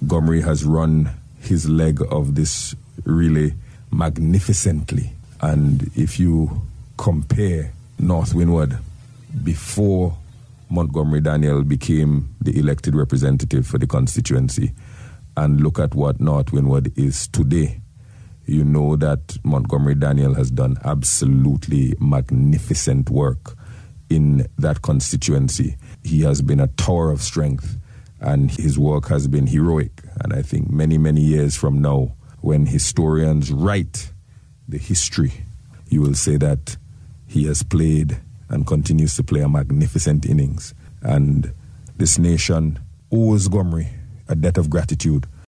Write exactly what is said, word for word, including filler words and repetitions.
Gomery has run his leg of this relay magnificently. And if you compare North Windward before Montgomery Daniel became the elected representative for the constituency and look at what North Windward is today, you know that Montgomery Daniel has done absolutely magnificent work in that constituency. He has been a tower of strength and his work has been heroic. And I think many, many years from now, when historians write the history, you will say that he has played and continues to play a magnificent innings. And this nation owes Gomery a debt of gratitude